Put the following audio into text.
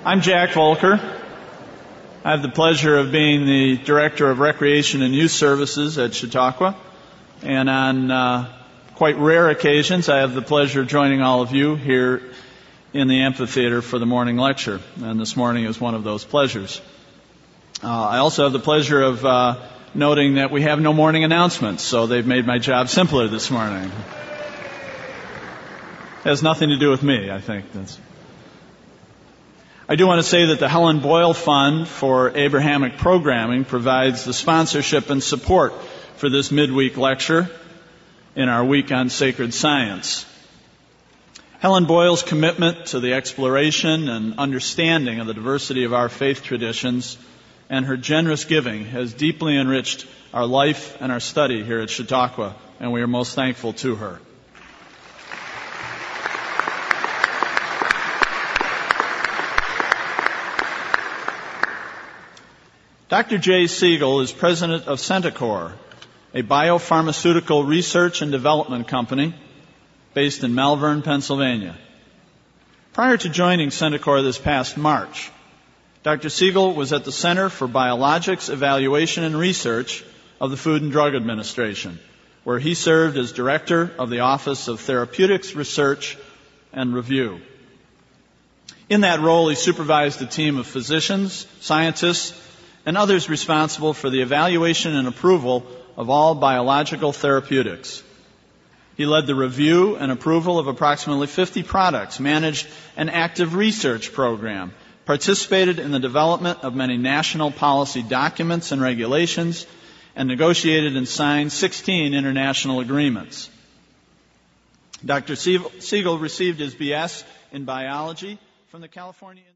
I'm Jack Volker. I have the pleasure of being the Director of Recreation and Youth Services at Chautauqua. And on quite rare occasions, I have the pleasure of joining all of you here in the amphitheater for the morning lecture. And this morning is one of those pleasures. I also have the pleasure of noting that we have no morning announcements, so they've made my job simpler this morning. It has nothing to do with me, I think. I do want to say that the Helen Boyle Fund for Abrahamic Programming provides the sponsorship and support for this midweek lecture in our week on sacred science. Helen Boyle's commitment to the exploration and understanding of the diversity of our faith traditions and her generous giving has deeply enriched our life and our study here at Chautauqua, and we are most thankful to her. Dr. Jay Siegel is president of Centocor, a biopharmaceutical research and development company based in Malvern, Pennsylvania. Prior to joining Centocor this past March, Dr. Siegel was at the Center for Biologics Evaluation and Research of the Food and Drug Administration, where he served as director of the Office of Therapeutics Research and Review. In that role, he supervised a team of physicians, scientists, and others responsible for the evaluation and approval of all biological therapeutics. He led the review and approval of approximately 50 products, managed an active research program, participated in the development of many national policy documents and regulations, and negotiated and signed 16 international agreements. Dr. Siegel received his B.S. in biology from the California